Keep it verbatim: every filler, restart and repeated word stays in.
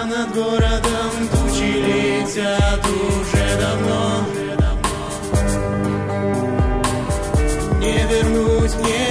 над городом тучи летят уже давно. Не вернуть мне